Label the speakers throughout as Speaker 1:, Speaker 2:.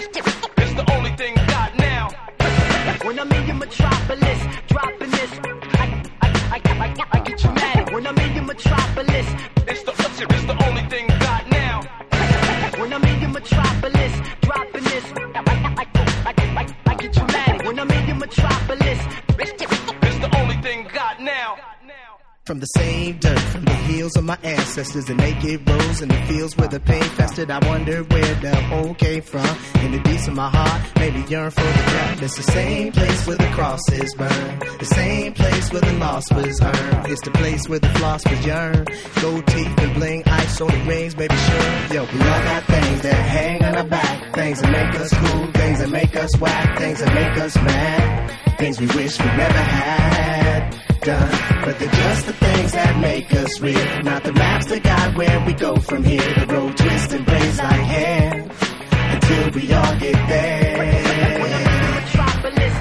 Speaker 1: It's the only thing got now.
Speaker 2: When I'm in your metropolis, dropping this, I get you mad. When I'm in your metropolis,
Speaker 1: It's the only thing got now.
Speaker 2: when I'm in your metropolis, dropping this, I get you mad. When I'm in your metropolis,
Speaker 1: It's the only thing got now.
Speaker 3: From the same dirt, from the heels of my ancestors, the naked rose in the fields where the pain festered. I wonder where the hole came from. In the deeps of my heart, made me yearn for the ground. It's the same place where the crosses burn, the same place where the loss was earned. It's the place where the floss was yearn. Gold teeth and bling, ice on the rings, baby sure. Yo, we all got things that hang on our back, things that make us cool, things that make us whack, things that make us mad, things we wish we never had done, but they're just the things that make us real, not the maps that guide where we go from here. The road twists and braids like hair until we all get there.
Speaker 2: when I'm in your metropolis,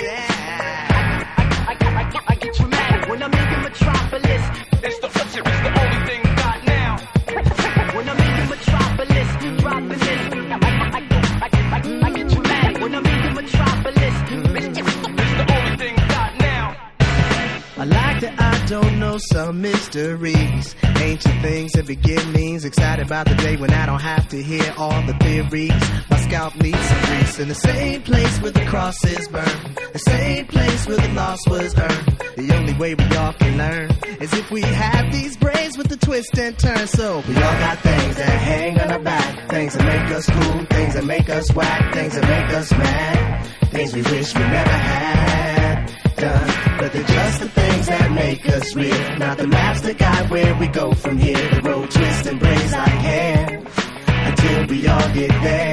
Speaker 2: I get you mad. When I'm in your metropolis,
Speaker 1: It's the only thing got now.
Speaker 2: when I'm in your metropolis, dropping this, I get you mad. When I'm in your metropolis,
Speaker 1: It's the only thing got now.
Speaker 3: I like that I don't know some mysteries, ancient things and beginnings. Excited about the day when I don't have to hear all the theories. My scalp needs some grease in the same place where the crosses burn, the same place where the loss was earned. The only way we all can learn is if we have these braids with the twist and turn. So we all got things that hang on our back, things that make us cool, things that make us whack, things that make us mad, things we wish we never had done, but they're just the things that make us real, not the maps that guide where we go from here. The road twists and braids like hair until we all get there.